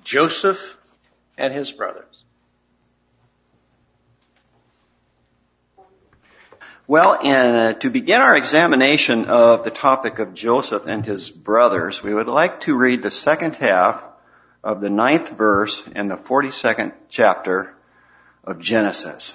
Joseph and his brothers. Well, to begin our examination of the topic of Joseph and his brothers, we would like to read the second half of the 9th verse in the 42nd chapter of Genesis.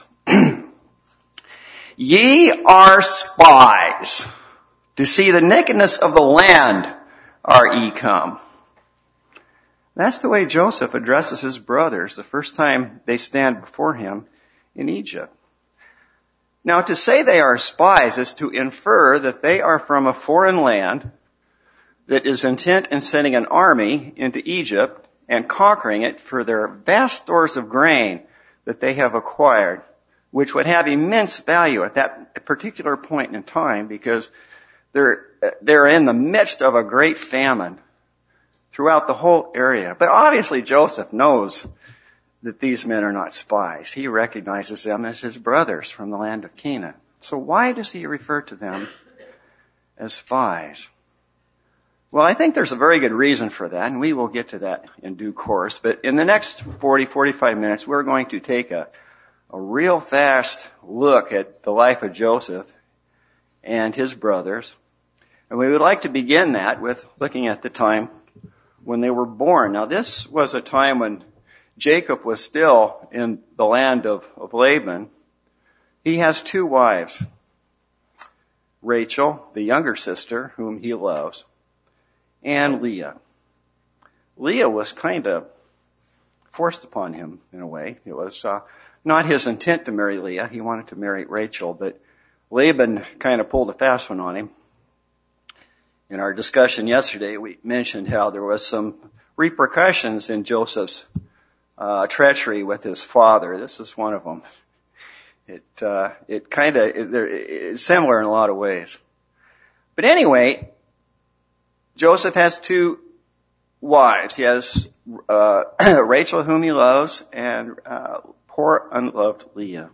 Ye are spies. To see the nakedness of the land are ye come. That's the way Joseph addresses his brothers the first time they stand before him in Egypt. Now, to say they are spies is to infer that they are from a foreign land that is intent in sending an army into Egypt and conquering it for their vast stores of grain that they have acquired, which would have immense value at that particular point in time because they're in the midst of a great famine throughout the whole area. But obviously Joseph knows that these men are not spies. He recognizes them as his brothers from the land of Canaan. So why does he refer to them as spies? Well, I think there's a very good reason for that, and we will get to that in due course. But in the next 45 minutes, we're going to take a real fast look at the life of Joseph and his brothers. And we would like to begin that with looking at the time when they were born. Now, this was a time when Jacob was still in the land of Laban. He has 2 wives, Rachel, the younger sister, whom he loves, and Leah. Leah was kind of forced upon him in a way. It was not his intent to marry Leah. He wanted to marry Rachel, but Laban kind of pulled a fast one on him. In our discussion yesterday, we mentioned how there was some repercussions in Joseph's treachery with his father. This is one of them. It's similar in a lot of ways. But anyway, Joseph has 2 wives. He has Rachel, whom he loves, and poor unloved Leah.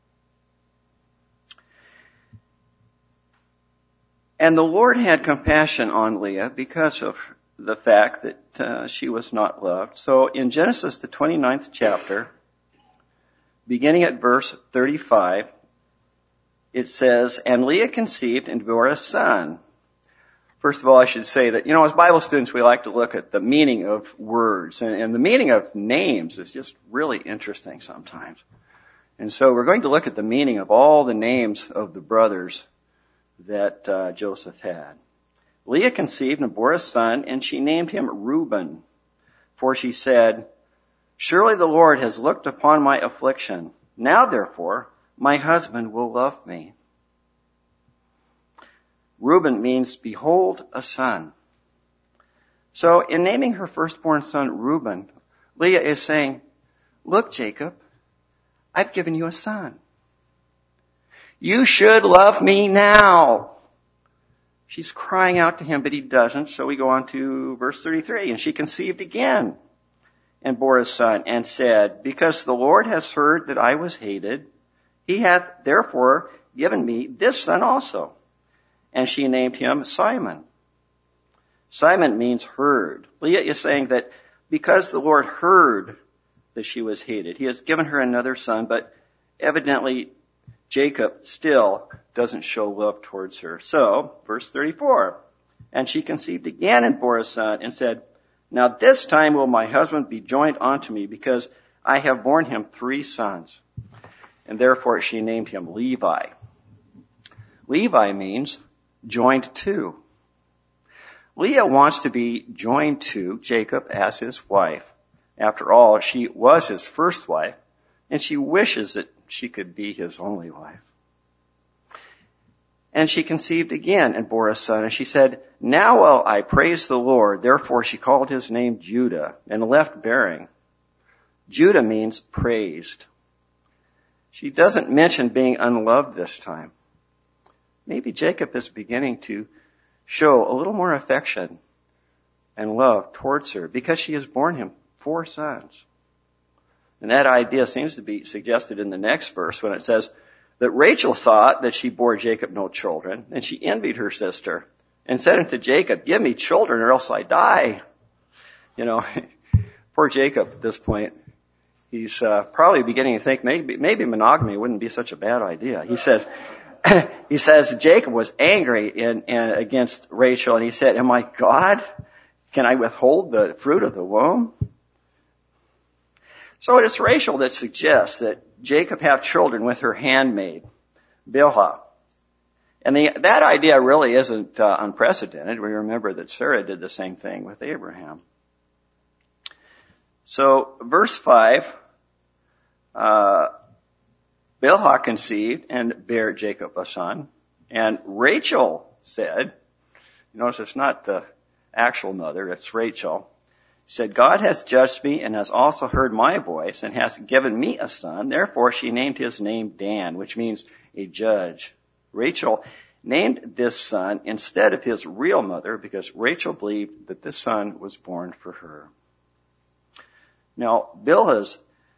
And the Lord had compassion on Leah because of the fact that she was not loved. So in Genesis, the 29th chapter, beginning at verse 35, it says, And Leah conceived and bore a son. First of all, I should say that, as Bible students, we like to look at the meaning of words. And the meaning of names is just really interesting sometimes. And so we're going to look at the meaning of all the names of the brothers that Joseph had. Leah conceived and bore a son, and she named him Reuben. For she said, Surely the Lord has looked upon my affliction. Now, therefore, my husband will love me. Reuben means, behold, a son. So in naming her firstborn son Reuben, Leah is saying, Look, Jacob, I've given you a son. You should love me now. She's crying out to him, but he doesn't. So we go on to verse 33. And she conceived again and bore a son and said, Because the Lord has heard that I was hated, he hath therefore given me this son also. And she named him Simon. Simon means heard. Leah is saying that because the Lord heard that she was hated, he has given her another son, but evidently Jacob still doesn't show love towards her. So, verse 34, And she conceived again and bore a son and said, Now this time will my husband be joined unto me, because I have borne him 3 sons. And therefore she named him Levi. Levi means joined to. Leah wants to be joined to Jacob as his wife. After all, she was his first wife, and she wishes that she could be his only wife. And she conceived again and bore a son, and she said, Now will I praise the Lord. Therefore she called his name Judah, and left bearing. Judah means praised. She doesn't mention being unloved this time. Maybe Jacob is beginning to show a little more affection and love towards her because she has borne him 4 sons. And that idea seems to be suggested in the next verse when it says that Rachel thought that she bore Jacob no children, and she envied her sister and said unto Jacob, Give me children or else I die. For Poor Jacob at this point. He's probably beginning to think maybe monogamy wouldn't be such a bad idea. He says Jacob was angry against Rachel, and he said, "Am I God? Can I withhold the fruit of the womb?" So it is Rachel that suggests that Jacob have children with her handmaid, Bilhah. And that idea really isn't unprecedented. We remember that Sarah did the same thing with Abraham. So verse 5, Bilhah conceived and bare Jacob a son. And Rachel said, you notice it's not the actual mother, it's Rachel, said, "God has judged me and has also heard my voice and has given me a son." Therefore she named his name Dan, which means a judge. Rachel named this son instead of his real mother because Rachel believed that this son was born for her. Now, Bilhah,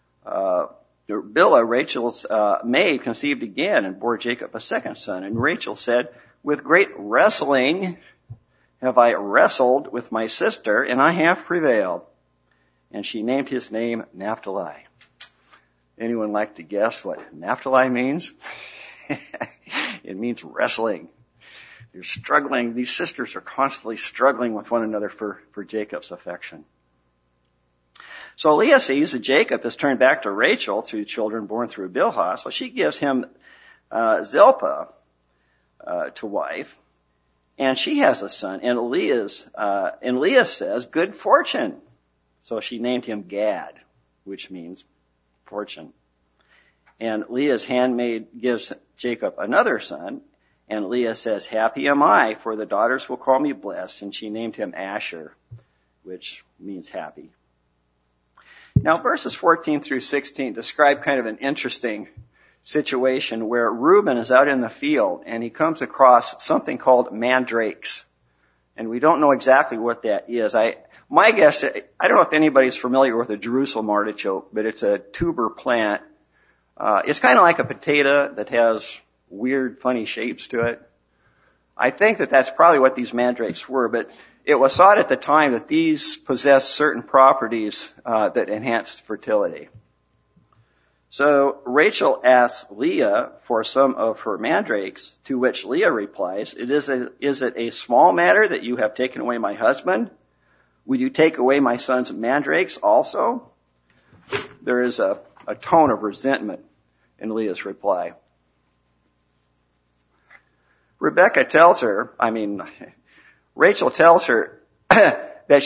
Rachel's maid, conceived again and bore Jacob a second son. And Rachel said, "With great wrestling have I wrestled with my sister, and I have prevailed." And she named his name Naphtali. Anyone like to guess what Naphtali means? It means wrestling. They're struggling. These sisters are constantly struggling with one another for Jacob's affection. So Leah sees that Jacob has turned back to Rachel through children born through Bilhah, so she gives him Zilpah to wife, and she has a son. And Leah says, "Good fortune." So she named him Gad, which means fortune. And Leah's handmaid gives Jacob another son, and Leah says, "Happy am I, for the daughters will call me blessed." And she named him Asher, which means happy. Now, verses 14 through 16 describe kind of an interesting situation where Reuben is out in the field and he comes across something called mandrakes. And we don't know exactly what that is. My guess, I don't know if anybody's familiar with a Jerusalem artichoke, but it's a tuber plant. It's kind of like a potato that has weird, funny shapes to it. I think that that's probably what these mandrakes were, but it was thought at the time that these possessed certain properties that enhanced fertility. So Rachel asks Leah for some of her mandrakes, to which Leah replies, "Is it a small matter that you have taken away my husband? Would you take away my son's mandrakes also?" There is a tone of resentment in Leah's reply. Rachel tells her that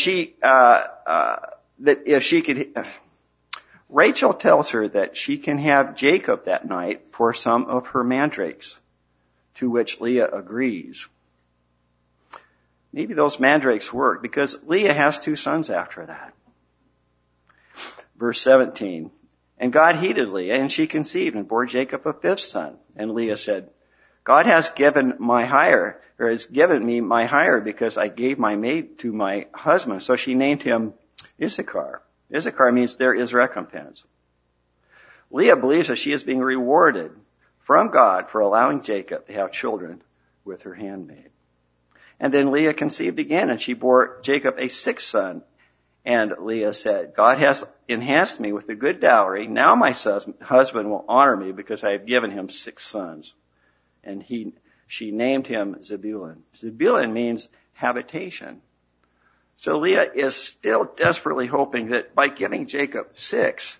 Rachel tells her that she can have Jacob that night for some of her mandrakes, to which Leah agrees. Maybe those mandrakes work because Leah has 2 sons after that. Verse 17, "And God heeded Leah, and she conceived and bore Jacob a 5th son. And Leah said, God has given me my hire because I gave my maid to my husband." So she named him Issachar. Issachar means there is recompense. Leah believes that she is being rewarded from God for allowing Jacob to have children with her handmaid. And then Leah conceived again, and she bore Jacob a 6th son. And Leah said, "God has enhanced me with a good dowry. Now my husband will honor me because I have given him 6 sons. And she named him Zebulun. Zebulun means habitation. So Leah is still desperately hoping that by giving Jacob 6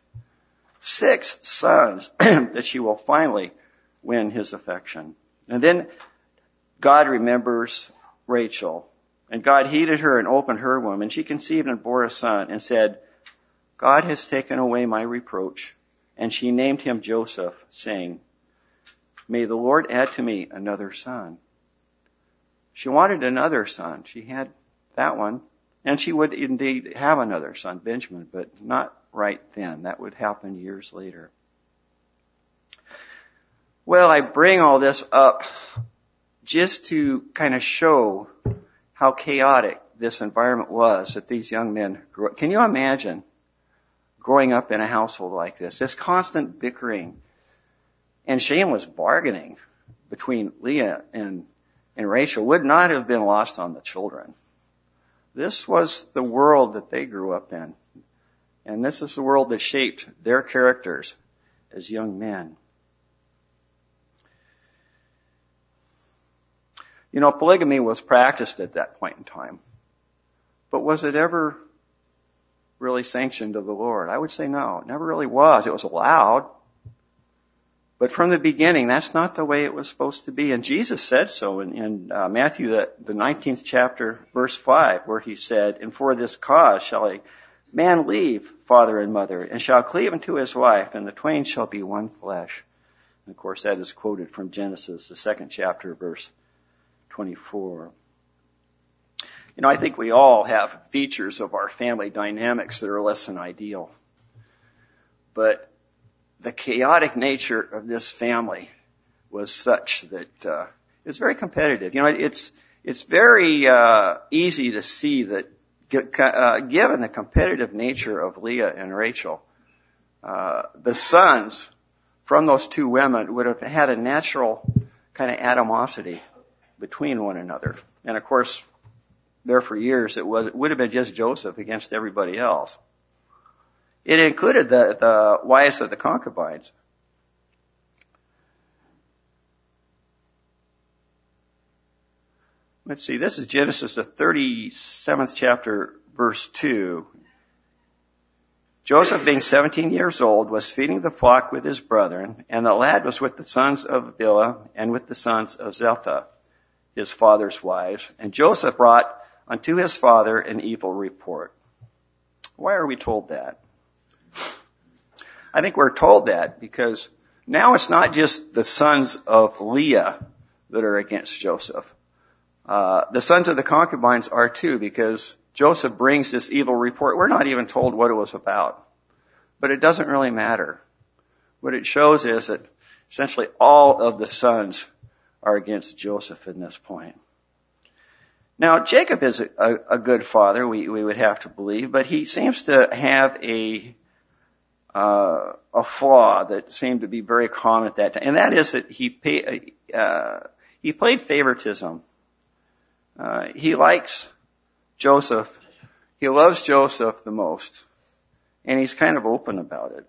sons, that she will finally win his affection. And then God remembers Rachel. And God heeded her and opened her womb. And she conceived and bore a son and said, "God has taken away my reproach." And she named him Joseph, saying, "May the Lord add to me another son." She wanted another son. She had that one. And she would indeed have another son, Benjamin, but not right then. That would happen years later. Well, I bring all this up just to kind of show how chaotic this environment was that these young men grew up. Can you imagine growing up in a household like this? This constant bickering and shameless bargaining between Leah and Rachel would not have been lost on the children. This was the world that they grew up in. And this is the world that shaped their characters as young men. You know, polygamy was practiced at that point in time. But was it ever really sanctioned of the Lord? I would say no. It never really was. It was allowed. But from the beginning, that's not the way it was supposed to be. And Jesus said so in Matthew, the 19th chapter, verse 5, where he said, "And for this cause shall a man leave father and mother, and shall cleave unto his wife, and the twain shall be one flesh." And of course, that is quoted from Genesis, the 2nd chapter, verse 24. You know, I think we all have features of our family dynamics that are less than ideal. But the chaotic nature of this family was such that it's very competitive. You know, it's very easy to see that given the competitive nature of Leah and Rachel, the sons from those two women would have had a natural kind of animosity between one another. And of course, there for years it would have been just Joseph against everybody else. It included the wives of the concubines. Let's see, this is Genesis, the 37th chapter, verse 2. Joseph, being 17 years old, was feeding the flock with his brethren, and the lad was with the sons of Bilhah and with the sons of Zilpah, his father's wives. And Joseph brought unto his father an evil report. Why are we told that? I think we're told that because now it's not just the sons of Leah that are against Joseph. The sons of the concubines are too, because Joseph brings this evil report. We're not even told what it was about, but it doesn't really matter. What it shows is that essentially all of the sons are against Joseph in this point. Now, Jacob is a good father, we would have to believe, but he seems to have a flaw that seemed to be very common at that time, and that is that he played favoritism. He likes Joseph. He loves Joseph the most, and he's kind of open about it.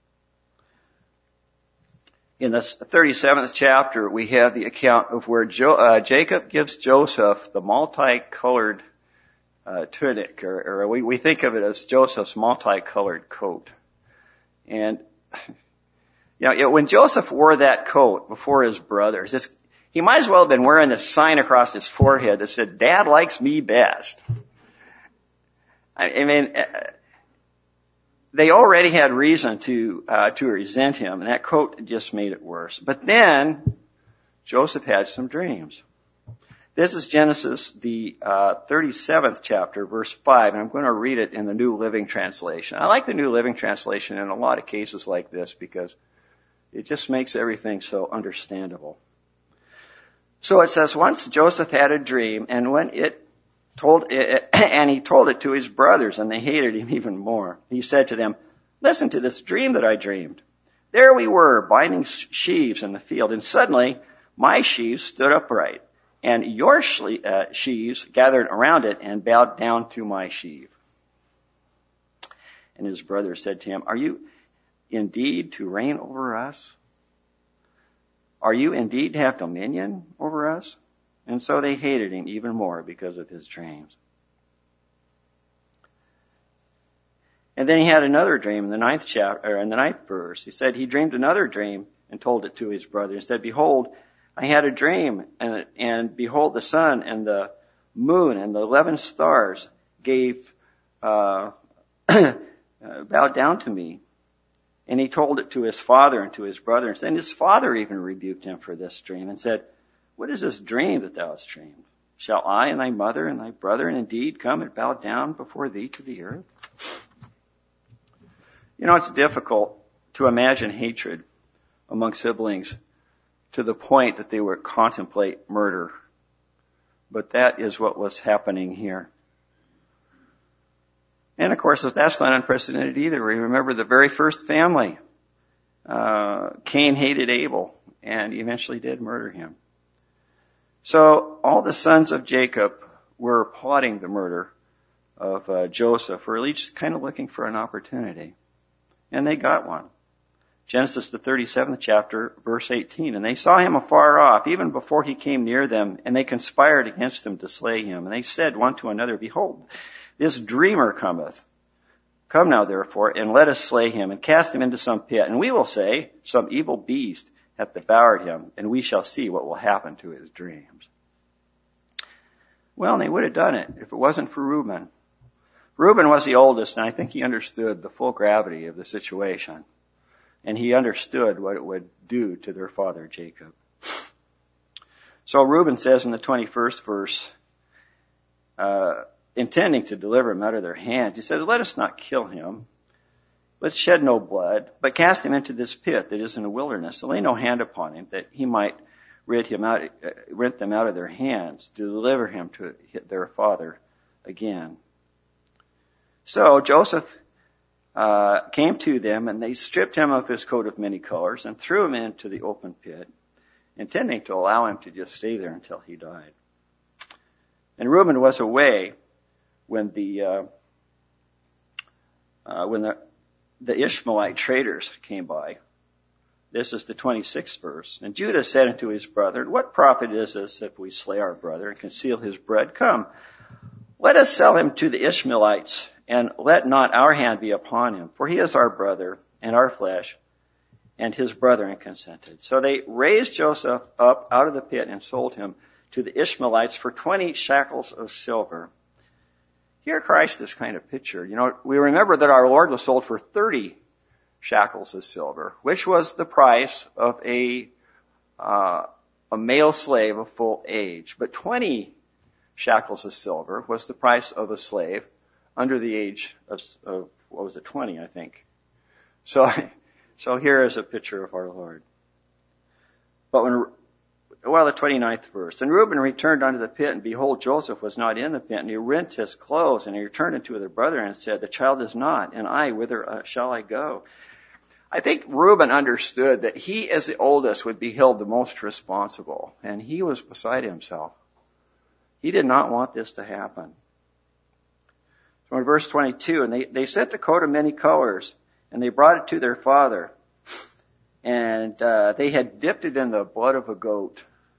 In the 37th chapter, we have the account of where Jacob gives Joseph the multicolored tunic, or we think of it as Joseph's multicolored coat. And you know, when Joseph wore that coat before his brothers, he might as well have been wearing this sign across his forehead that said, "Dad likes me best." I mean, they already had reason to resent him, and that coat just made it worse. But then Joseph had some dreams. This is Genesis, the 37th chapter, verse 5, and I'm going to read it in the New Living Translation. I like the New Living Translation in a lot of cases like this because it just makes everything so understandable. So it says, "Once Joseph had a dream, and when he told it to his brothers, and they hated him even more. He said to them, 'Listen to this dream that I dreamed. There we were, binding sheaves in the field, and suddenly my sheaves stood upright, and your sheaves gathered around it and bowed down to my sheaf.' And his brothers said to him, 'Are you indeed to reign over us? Are you indeed to have dominion over us?' And so they hated him even more because of his dreams. And then he had another dream in the 9th chapter, or in the 9th verse. He said he dreamed another dream and told it to his brother. He said, 'Behold, I had a dream, and behold, the sun and the moon and the 11 stars bowed down to me.' And he told it to his father and to his brothers. And his father even rebuked him for this dream and said, 'What is this dream that thou hast dreamed? Shall I and thy mother and thy brethren indeed come and bow down before thee to the earth?'" You know, it's difficult to imagine hatred among siblings to the point that they would contemplate murder. But that is what was happening here. And of course, that's not unprecedented either. We remember the very first family. Cain hated Abel and eventually did murder him. So all the sons of Jacob were plotting the murder Joseph were each kind of looking for an opportunity. And they got one. Genesis, the 37th chapter, verse 18. And they saw him afar off, even before he came near them, and they conspired against him to slay him. And they said one to another, Behold, this dreamer cometh. Come now, therefore, and let us slay him, and cast him into some pit. And we will say, Some evil beast hath devoured him, and we shall see what will happen to his dreams. Well, they would have done it if it wasn't for Reuben. Reuben was the oldest, and I think he understood the full gravity of the situation. And he understood what it would do to their father Jacob. So Reuben says in the 21st verse, intending to deliver him out of their hands, he said, Let us not kill him. Let's shed no blood, but cast him into this pit that is in the wilderness, and lay no hand upon him, that he might rent them out of their hands, to deliver him to their father again. So Joseph came to them, and they stripped him of his coat of many colors and threw him into the open pit, intending to allow him to just stay there until he died. And Reuben was away when the Ishmaelite traders came by. This is the 26th verse. And Judah said unto his brethren, What profit is this if we slay our brother and conceal his bread? Come, let us sell him to the Ishmaelites, and let not our hand be upon him, for he is our brother and our flesh. And his brethren consented. So they raised Joseph up out of the pit and sold him to the Ishmaelites for 20 shekels of silver. Here Christ is kind of pictured. You know, we remember that our Lord was sold for 30 shekels of silver, which was the price of a male slave of full age. But 20 shekels of silver was the price of a slave under the age of 20, I think. So here is a picture of our Lord. But the 29th verse. And Reuben returned unto the pit, and behold, Joseph was not in the pit, and he rent his clothes, and he returned unto the brethren and said, The child is not, and I, whither shall I go? I think Reuben understood that he, as the oldest, would be held the most responsible, and he was beside himself. He did not want this to happen. So in verse 22, and they sent the coat of many colors, and they brought it to their father, and they had dipped it in the blood of a goat.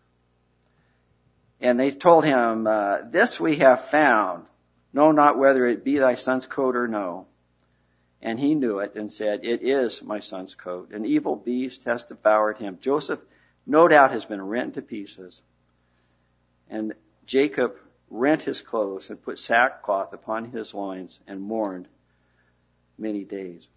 And they told him, This we have found, know not whether it be thy son's coat or no. And he knew it and said, It is my son's coat. An evil beast has devoured him. Joseph, no doubt, has been rent to pieces. And Jacob rent his clothes and put sackcloth upon his loins and mourned many days.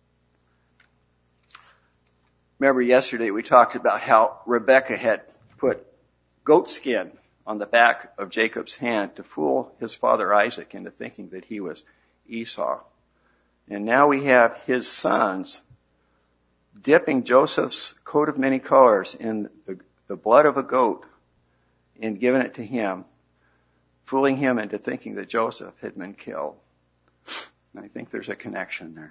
Remember yesterday we talked about how Rebekah had put goat skin on the back of Jacob's hand to fool his father Isaac into thinking that he was Esau. And now we have his sons dipping Joseph's coat of many colors in the blood of a goat and giving it to him, fooling him into thinking that Joseph had been killed. And I think there's a connection there.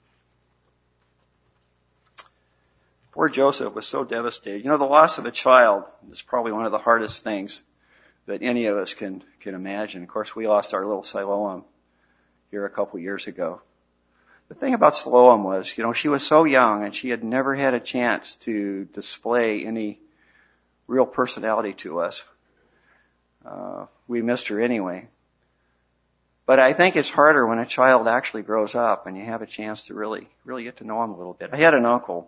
Poor Joseph was so devastated. You know, the loss of a child is probably one of the hardest things that any of us can imagine. Of course, we lost our little Siloam here a couple years ago. The thing about Siloam was, you know, she was so young and she had never had a chance to display any real personality to us. We missed her anyway. But I think it's harder when a child actually grows up and you have a chance to really get to know him a little bit. I had an uncle,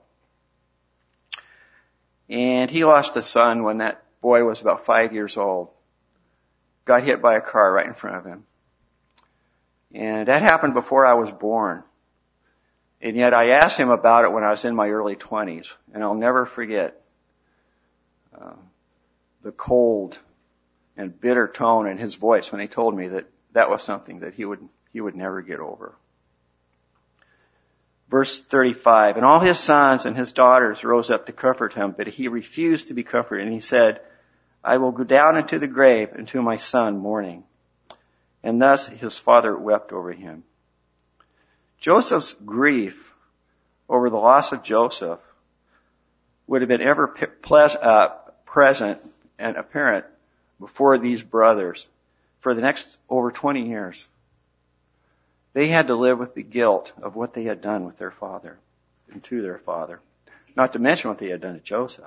and he lost a son when that boy was about 5 years old. Got hit by a car right in front of him. And that happened before I was born. And yet I asked him about it when I was in my early 20s. And I'll never forget the cold and bitter tone in his voice when he told me that that was something that he would never get over. Verse 35, and all his sons and his daughters rose up to comfort him, but he refused to be comforted. And he said, I will go down into the grave into my son mourning. And thus his father wept over him. Joseph's grief over the loss of Joseph would have been ever present and apparent before these brothers for the next over 20 years. They had to live with the guilt of what they had done with their father and to their father, not to mention what they had done to Joseph.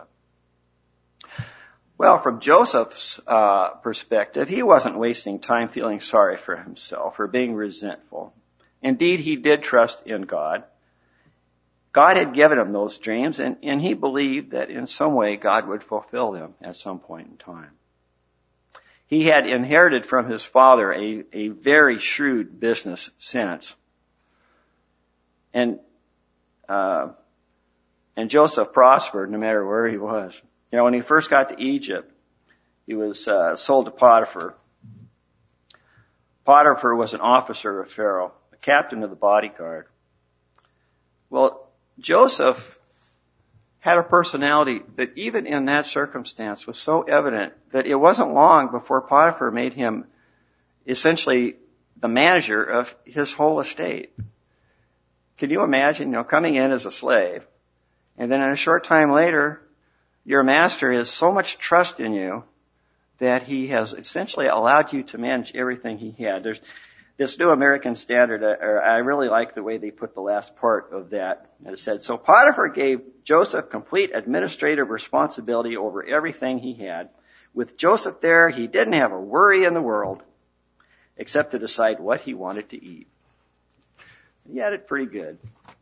Well, from Joseph's perspective, he wasn't wasting time feeling sorry for himself or being resentful. Indeed, he did trust in God. God had given him those dreams, and he believed that in some way God would fulfill them at some point in time. He had inherited from his father a very shrewd business sense. And Joseph prospered no matter where he was. You know, when he first got to Egypt, he was sold to Potiphar. Potiphar was an officer of Pharaoh, a captain of the bodyguard. Well, Joseph had a personality that even in that circumstance was so evident that it wasn't long before Potiphar made him essentially the manager of his whole estate. Can you imagine, coming in as a slave, and then in a short time later, your master has so much trust in you that he has essentially allowed you to manage everything he had. There's this New American Standard, I really like the way they put the last part of that. It said, so Potiphar gave Joseph complete administrative responsibility over everything he had. With Joseph there, he didn't have a worry in the world except to decide what he wanted to eat. He had it pretty good.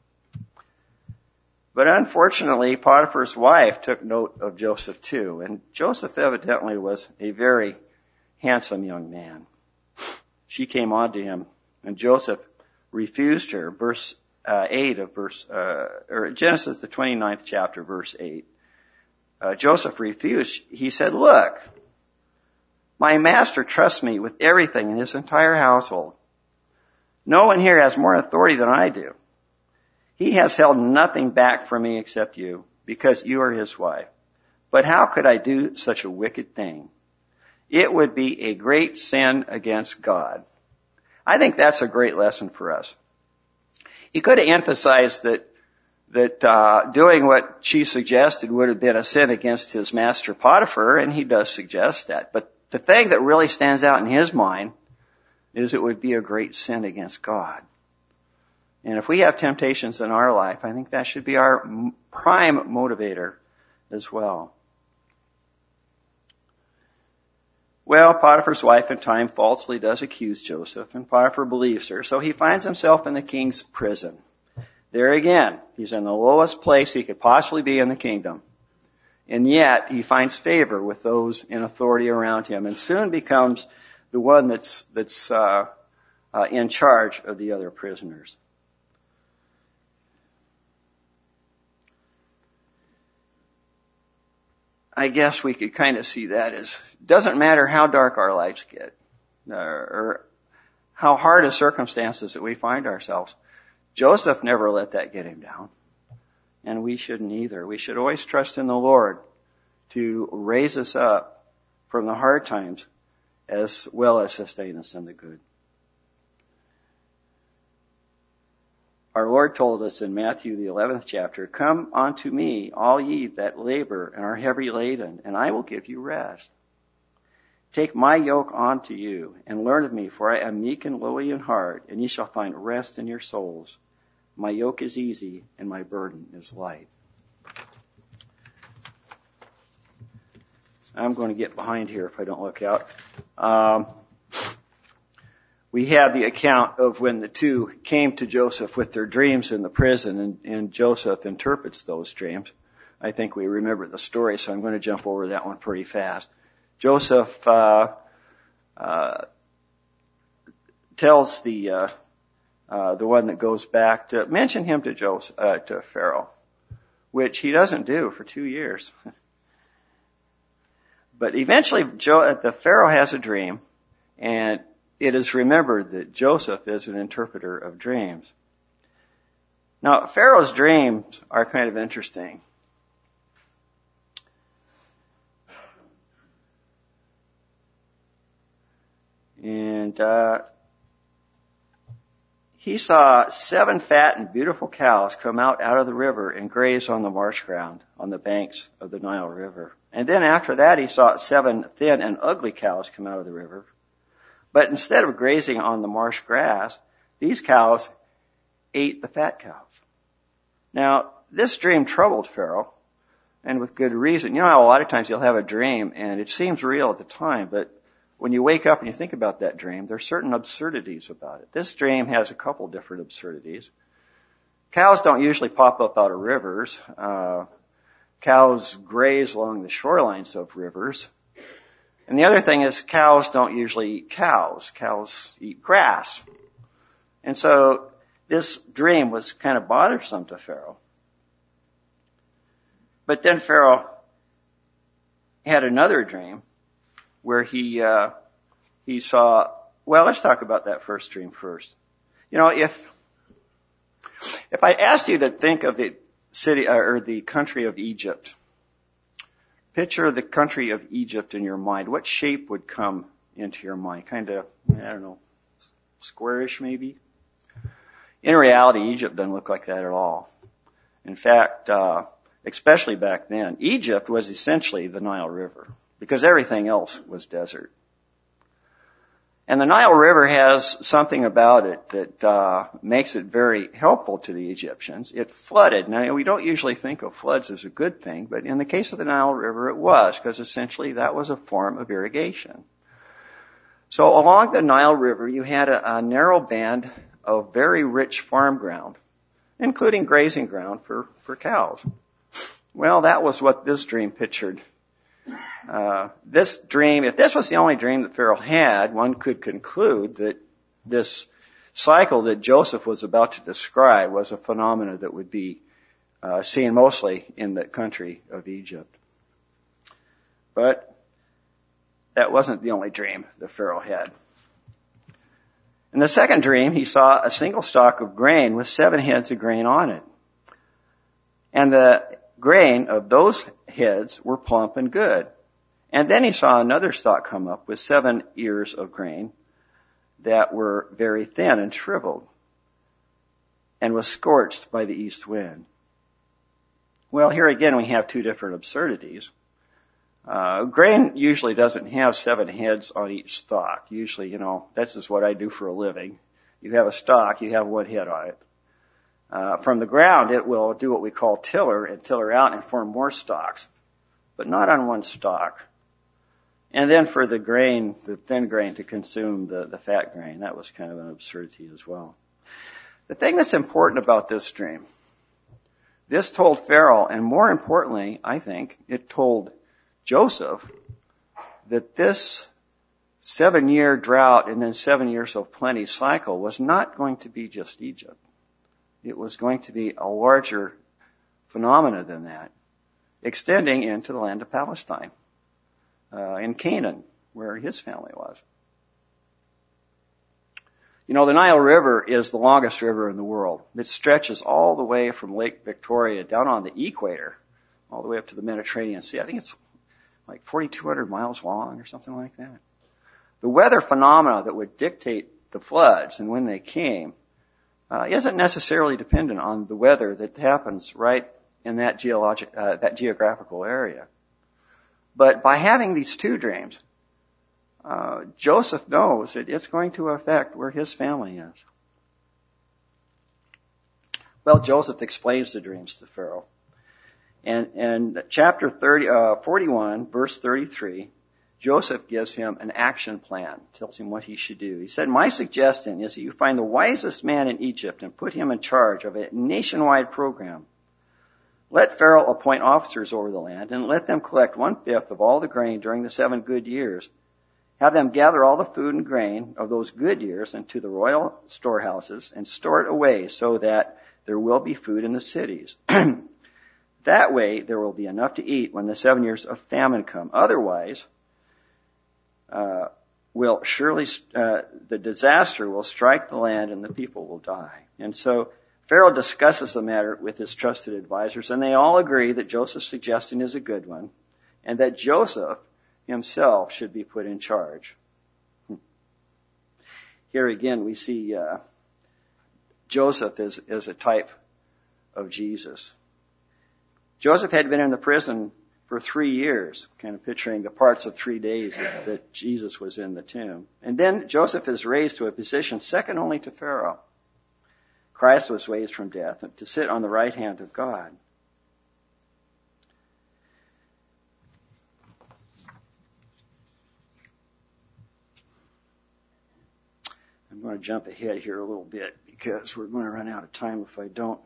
But unfortunately, Potiphar's wife took note of Joseph too, and Joseph evidently was a very handsome young man. She came on to him, and Joseph refused her. Verse 8 of Genesis, the 29th chapter, verse 8. Joseph refused. He said, look, my master trusts me with everything in his entire household. No one here has more authority than I do. He has held nothing back from me except you, because you are his wife. But how could I do such a wicked thing? It would be a great sin against God. I think that's a great lesson for us. He could have emphasized that doing what she suggested would have been a sin against his master Potiphar, and he does suggest that. But the thing that really stands out in his mind is it would be a great sin against God. And if we have temptations in our life, I think that should be our prime motivator as well. Well, Potiphar's wife in time falsely does accuse Joseph, and Potiphar believes her, so he finds himself in the king's prison. There again, he's in the lowest place he could possibly be in the kingdom. And yet, he finds favor with those in authority around him, and soon becomes the one that's in charge of the other prisoners. I guess we could kind of see that as, doesn't matter how dark our lives get, or how hard a circumstances that we find ourselves. Joseph never let that get him down. And we shouldn't either. We should always trust in the Lord to raise us up from the hard times as well as sustain us in the good. Our Lord told us in Matthew, the 11th chapter, come unto me, all ye that labor and are heavy laden, and I will give you rest. Take my yoke unto you, and learn of me, for I am meek and lowly in heart, and ye shall find rest in your souls. My yoke is easy, and my burden is light. I'm going to get behind here if I don't look out. We have the account of when the two came to Joseph with their dreams in the prison, and Joseph interprets those dreams. I think we remember the story, so I'm going to jump over that one pretty fast. Joseph tells the one that goes back to mention him to Pharaoh, which he doesn't do for 2 years. But eventually, the Pharaoh has a dream, and it is remembered that Joseph is an interpreter of dreams. Now, Pharaoh's dreams are kind of interesting. And he saw 7 fat and beautiful cows come out of the river and graze on the marsh ground on the banks of the Nile River. And then after that, he saw 7 thin and ugly cows come out of the river. But instead of grazing on the marsh grass, these cows ate the fat cows. Now, this dream troubled Pharaoh, and with good reason. You know how a lot of times you'll have a dream, and it seems real at the time, but when you wake up and you think about that dream, there are certain absurdities about it. This dream has a couple different absurdities. Cows don't usually pop up out of rivers. Cows graze along the shorelines of rivers. And the other thing is cows don't usually eat cows. Cows eat grass. And so this dream was kind of bothersome to Pharaoh. But then Pharaoh had another dream where he saw, well, let's talk about that first dream first. You know, if I asked you to think of the city or the country of Egypt, picture the country of Egypt in your mind, what shape would come into your mind? Kind of, I don't know, squarish maybe? In reality, Egypt doesn't look like that at all. In fact, especially back then, Egypt was essentially the Nile River because everything else was desert. And the Nile River has something about it that makes it very helpful to the Egyptians. It flooded. Now, we don't usually think of floods as a good thing, but in the case of the Nile River, it was, because essentially that was a form of irrigation. So along the Nile River, you had a narrow band of very rich farm ground, including grazing ground for cows. Well, that was what this dream pictured. This dream, if this was the only dream that Pharaoh had, one could conclude that this cycle that Joseph was about to describe was a phenomenon that would be seen mostly in the country of Egypt. But that wasn't the only dream that Pharaoh had. In the second dream, he saw a single stalk of grain with 7 heads of grain on it. And the grain of those heads were plump and good. And then he saw another stalk come up with 7 ears of grain that were very thin and shriveled and was scorched by the east wind. Well, here again we have 2 different absurdities. Grain usually doesn't have 7 heads on each stalk. Usually, you know, that's just what I do for a living. You have a stalk, you have 1 head on it. From the ground, it will do what we call tiller and tiller out and form more stalks, but not on 1 stalk. And then for the grain, the thin grain, to consume the fat grain, that was kind of an absurdity as well. The thing that's important about this dream, this told Pharaoh, and more importantly, I think, it told Joseph that this 7-year drought and then 7 years of plenty cycle was not going to be just Egypt. It was going to be a larger phenomena than that, extending into the land of Palestine, in Canaan, where his family was. You know, the Nile River is the longest river in the world. It stretches all the way from Lake Victoria down on the equator, all the way up to the Mediterranean Sea. I think it's like 4,200 miles long or something like that. The weather phenomena that would dictate the floods and when they came isn't necessarily dependent on the weather that happens right in that geographical area. But by having these 2 dreams, Joseph knows that it's going to affect where his family is. Well, Joseph explains the dreams to Pharaoh. And chapter 41, verse 33, Joseph gives him an action plan, tells him what he should do. He said, "My suggestion is that you find the wisest man in Egypt and put him in charge of a nationwide program. Let Pharaoh appoint officers over the land and let them collect 1/5 of all the grain during the 7 good years. Have them gather all the food and grain of those good years into the royal storehouses and store it away so that there will be food in the cities. That way there will be enough to eat when the 7 years of famine come. Otherwise, the disaster will strike the land and the people will die." And so Pharaoh discusses the matter with his trusted advisors, and they all agree that Joseph's suggestion is a good one, and that Joseph himself should be put in charge. Here again we see Joseph as a type of Jesus. Joseph had been in the prison for 3 years, kind of picturing the parts of 3 days that Jesus was in the tomb. And then Joseph is raised to a position second only to Pharaoh. Christ was raised from death to sit on the right hand of God. I'm going to jump ahead here a little bit because we're going to run out of time if I don't.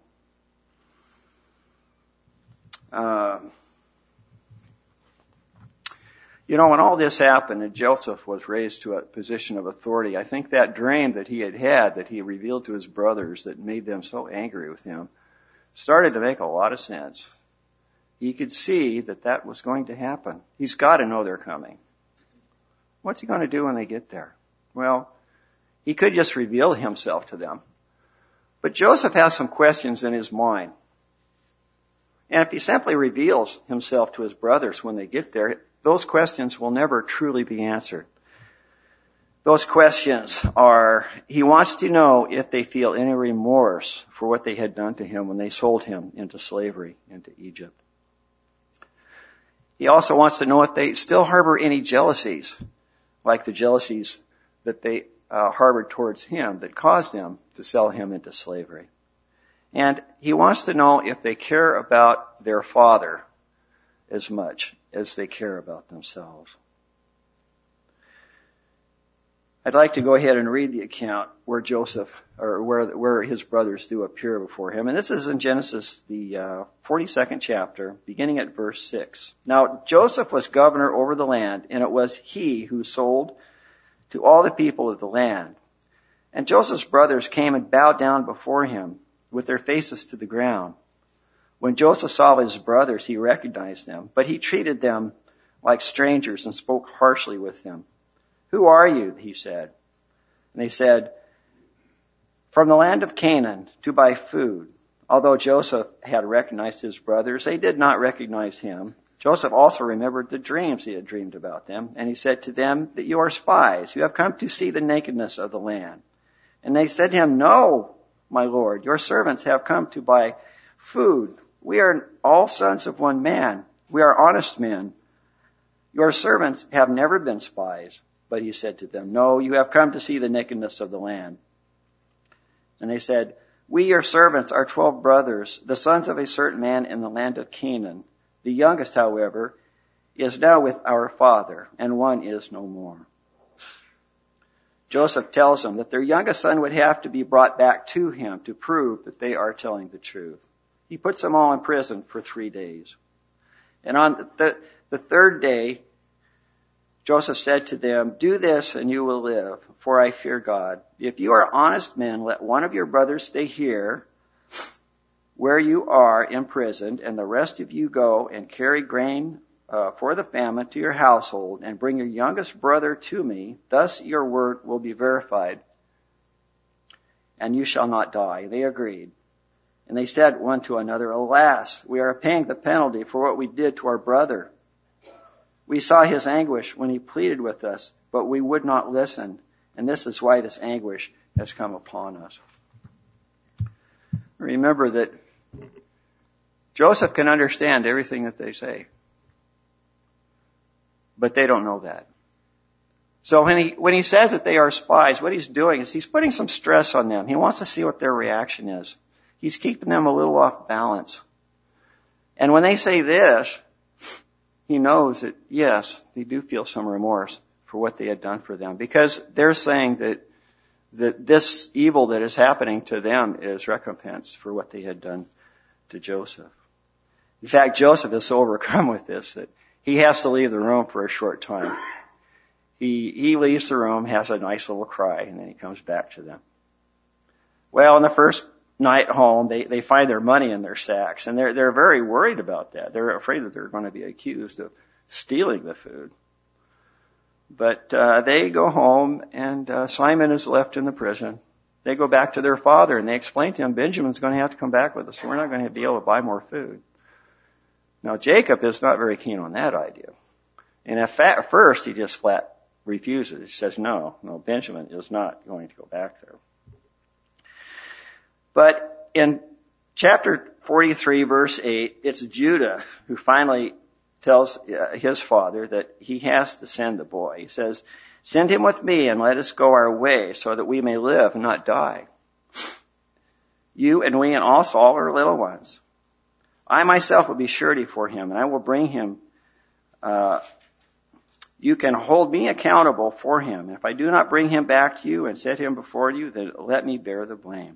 When all this happened and Joseph was raised to a position of authority, I think that dream that he had, that he revealed to his brothers that made them so angry with him, started to make a lot of sense. He could see that that was going to happen. He's got to know they're coming. What's he going to do when they get there? Well, he could just reveal himself to them. But Joseph has some questions in his mind. And if he simply reveals himself to his brothers when they get there, those questions will never truly be answered. Those questions are, he wants to know if they feel any remorse for what they had done to him when they sold him into slavery into Egypt. He also wants to know if they still harbor any jealousies, like the jealousies that they harbored towards him that caused them to sell him into slavery. And he wants to know if they care about their father as much as they care about themselves. I'd like to go ahead and read the account where where his brothers do appear before him. And this is in Genesis, the 42nd chapter, beginning at verse 6. Now Joseph was governor over the land, and it was he who sold to all the people of the land. And Joseph's brothers came and bowed down before him with their faces to the ground. When Joseph saw his brothers, he recognized them, but he treated them like strangers and spoke harshly with them. Who are you? He said. And they said, from the land of Canaan to buy food. Although Joseph had recognized his brothers, they did not recognize him. Joseph also remembered the dreams he had dreamed about them, and he said to them that you are spies, who have come to see the nakedness of the land. And they said to him, no, my lord, your servants have come to buy food. We are all sons of one man. We are honest men. Your servants have never been spies. But he said to them, no, you have come to see the nakedness of the land. And they said, we, your servants, are 12 brothers, the sons of a certain man in the land of Canaan. The youngest, however, is now with our father, and one is no more. Joseph tells them that their youngest son would have to be brought back to him to prove that they are telling the truth. He puts them all in prison for 3 days. And on the third day, Joseph said to them, do this and you will live, for I fear God. If you are honest men, let one of your brothers stay here where you are imprisoned, and the rest of you go and carry grain for the famine to your household, and bring your youngest brother to me. Thus your word will be verified, and you shall not die. They agreed. And they said one to another, alas, we are paying the penalty for what we did to our brother. We saw his anguish when he pleaded with us, but we would not listen. And this is why this anguish has come upon us. Remember that Joseph can understand everything that they say, but they don't know that. So when he says that they are spies, what he's doing is he's putting some stress on them. He wants to see what their reaction is. He's keeping them a little off balance. And when they say this, he knows that, yes, they do feel some remorse for what they had done for them, because they're saying that this evil that is happening to them is recompense for what they had done to Joseph. In fact, Joseph is so overcome with this that he has to leave the room for a short time. He leaves the room, has a nice little cry, and then he comes back to them. Well, on the first night home, they find their money in their sacks, and they're very worried about that. They're afraid that they're going to be accused of stealing the food. But they go home, and Simon is left in the prison. They go back to their father, and they explain to him, Benjamin's going to have to come back with us. We're not going to be able to buy more food. Now, Jacob is not very keen on that idea. And at first, he just flat refuses. He says, no, Benjamin is not going to go back there. But in chapter 43, verse 8, it's Judah who finally tells his father that he has to send the boy. He says, send him with me and let us go our way so that we may live and not die. you and we and also all our little ones. I myself will be surety for him, and I will bring him. You can hold me accountable for him. If I do not bring him back to you and set him before you, then let me bear the blame.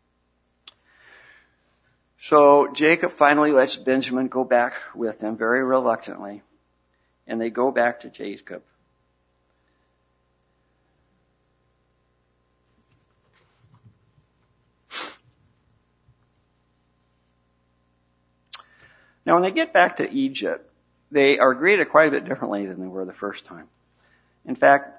So Jacob finally lets Benjamin go back with him very reluctantly, and they go back to Jacob. Now, when they get back to Egypt, they are greeted quite a bit differently than they were the first time. In fact,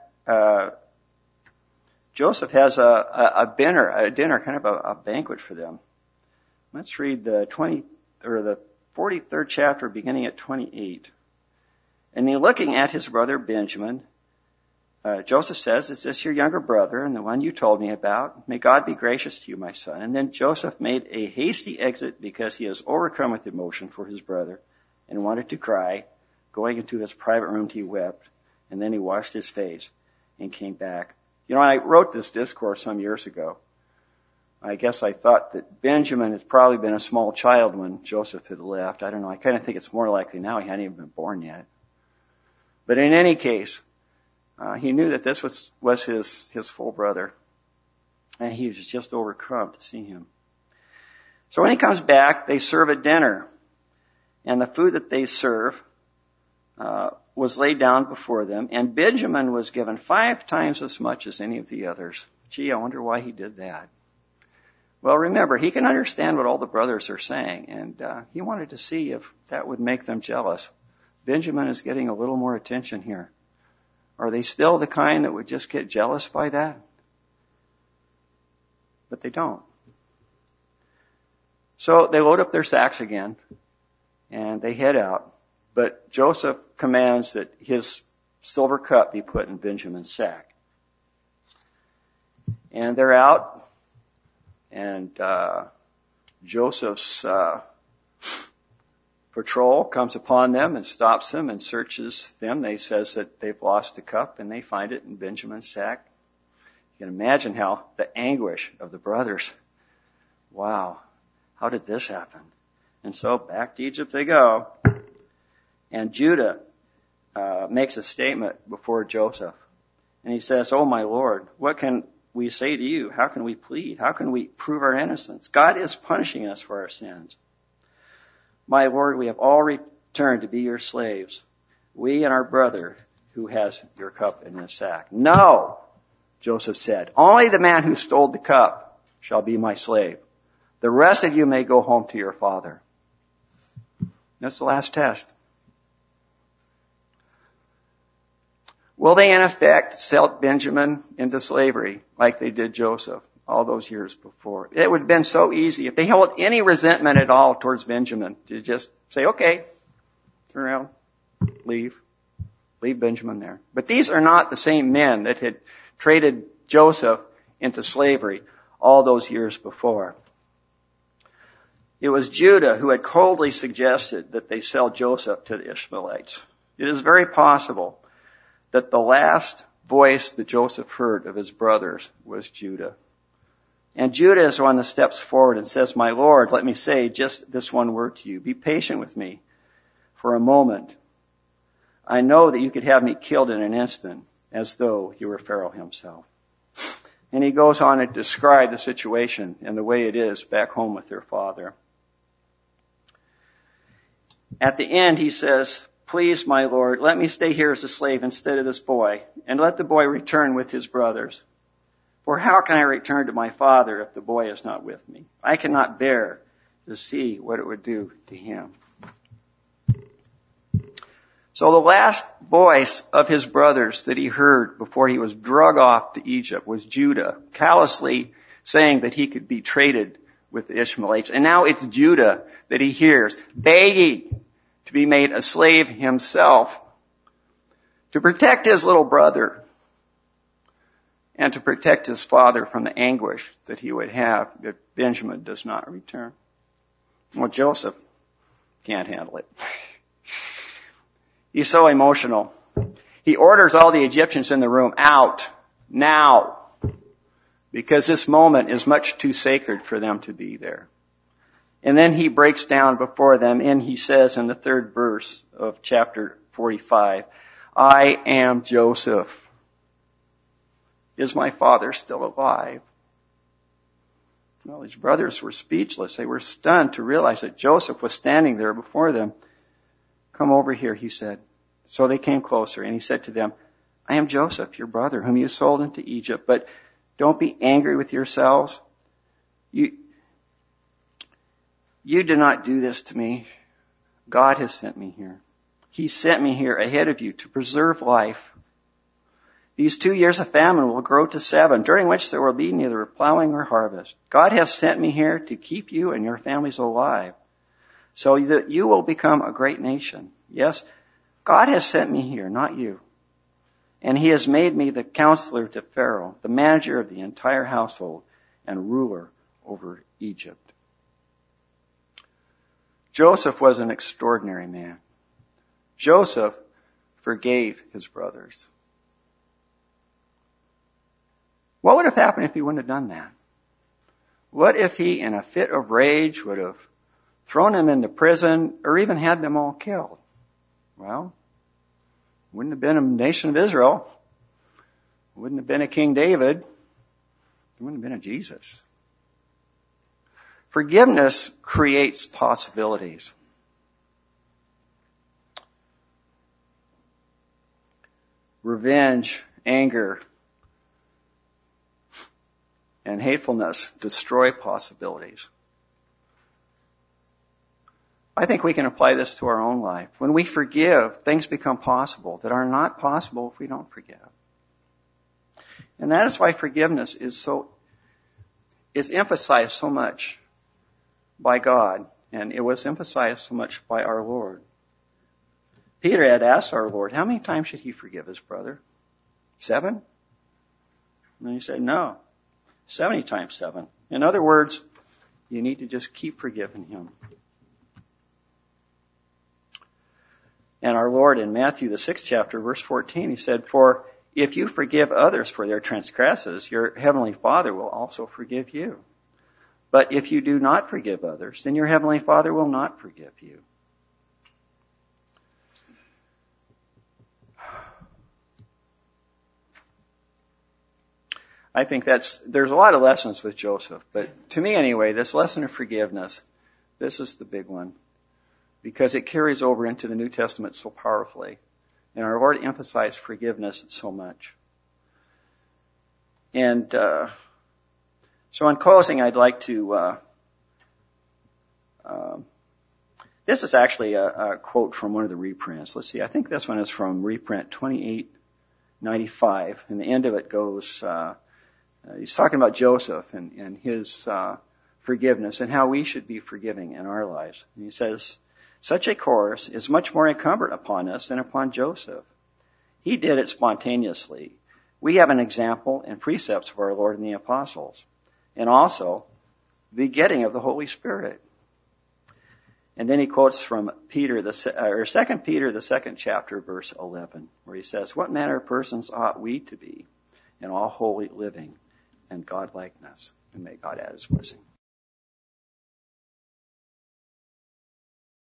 Joseph has a dinner, kind of a banquet for them. Let's read the 43rd chapter, beginning at 28. And in looking at his brother Benjamin, Joseph says, "Is this your younger brother and the one you told me about? May God be gracious to you, my son." And then Joseph made a hasty exit because he was overcome with emotion for his brother and wanted to cry. Going into his private room, he wept, and then he washed his face and came back. You know, I wrote this discourse some years ago. I guess I thought that Benjamin had probably been a small child when Joseph had left. I don't know. I kind of think it's more likely now he hadn't even been born yet. But in any case, he knew that this was his full brother, and he was just overcome to see him. So when he comes back, they serve a dinner, and the food that they serve was laid down before them, and Benjamin was given 5 times as much as any of the others. Gee, I wonder why he did that. Well, remember, he can understand what all the brothers are saying, and he wanted to see if that would make them jealous. Benjamin is getting a little more attention here. Are they still the kind that would just get jealous by that? But they don't. So they load up their sacks again, and they head out. But Joseph commands that his silver cup be put in Benjamin's sack. And they're out, and Joseph's patrol comes upon them and stops them and searches them. They says that they've lost the cup, and they find it in Benjamin's sack. You can imagine how the anguish of the brothers. Wow, how did this happen? And so back to Egypt they go. And Judah makes a statement before Joseph. And he says, "Oh, my Lord, what can we say to you? How can we plead? How can we prove our innocence? God is punishing us for our sins. My Lord, we have all returned to be your slaves, we and our brother who has your cup in his sack." "No," Joseph said, "only the man who stole the cup shall be my slave. The rest of you may go home to your father." That's the last test. Will they in effect sell Benjamin into slavery like they did Joseph all those years before? It would have been so easy if they held any resentment at all towards Benjamin to just say, "Okay, turn around, leave Benjamin there." But these are not the same men that had traded Joseph into slavery all those years before. It was Judah who had coldly suggested that they sell Joseph to the Ishmaelites. It is very possible that the last voice that Joseph heard of his brothers was Judah. And Judah is one that steps forward and says, "My Lord, let me say just this one word to you. Be patient with me for a moment. I know that you could have me killed in an instant, as though you were Pharaoh himself." And he goes on to describe the situation and the way it is back home with their father. At the end, he says, "Please, my Lord, let me stay here as a slave instead of this boy, and let the boy return with his brothers. For how can I return to my father if the boy is not with me? I cannot bear to see what it would do to him." So the last voice of his brothers that he heard before he was drug off to Egypt was Judah, callously saying that he could be traded with the Ishmaelites. And now it's Judah that he hears, begging to be made a slave himself, to protect his little brother, and to protect his father from the anguish that he would have if Benjamin does not return. Well, Joseph can't handle it. He's so emotional. He orders all the Egyptians in the room out now, because this moment is much too sacred for them to be there. And then he breaks down before them, and he says in the 3rd verse of chapter 45, I am Joseph. Is my father still alive? Well, his brothers were speechless. They were stunned to realize that Joseph was standing there before them. Come over here, he said. So they came closer, and he said to them, I am Joseph, your brother, whom you sold into Egypt. But don't be angry with yourselves. You did not do this to me. God has sent me here. He sent me here ahead of you to preserve life. These 2 years of famine will grow to 7, during which there will be neither plowing nor harvest. God has sent me here to keep you and your families alive, so that you will become a great nation. Yes, God has sent me here, not you. And he has made me the counselor to Pharaoh, the manager of the entire household, and ruler over Egypt. Joseph was an extraordinary man. Joseph forgave his brothers. What would have happened if he wouldn't have done that? What if he, in a fit of rage, would have thrown them into prison or even had them all killed? Well, wouldn't have been a nation of Israel. Wouldn't have been a King David. Wouldn't have been a Jesus. Forgiveness creates possibilities. Revenge, anger, and hatefulness destroy possibilities. I think we can apply this to our own life. When we forgive, things become possible that are not possible if we don't forgive. And that is why forgiveness is emphasized so much by God, and it was emphasized so much by our Lord. Peter had asked our Lord, how many times should he forgive his brother? 7? And he said, no, 70 times 7. In other words, you need to just keep forgiving him. And our Lord in Matthew, the 6th chapter, verse 14, he said, for if you forgive others for their transgressions, your heavenly Father will also forgive you. But if you do not forgive others, then your heavenly Father will not forgive you. I think there's a lot of lessons with Joseph, but to me anyway, this lesson of forgiveness, this is the big one, because it carries over into the New Testament so powerfully. And our Lord emphasized forgiveness so much. And so in closing, I'd like to, this is actually a quote from one of the reprints. Let's see, I think this one is from reprint 2895, and the end of it goes, he's talking about Joseph and his forgiveness and how we should be forgiving in our lives. And he says, such a course is much more incumbent upon us than upon Joseph. He did it spontaneously. We have an example and precepts of our Lord and the apostles, and also the getting of the Holy Spirit. And then he quotes from 2 Peter, the 2nd chapter, verse 11, where he says, what manner of persons ought we to be in all holy living and godlikeness? And may God add his blessing.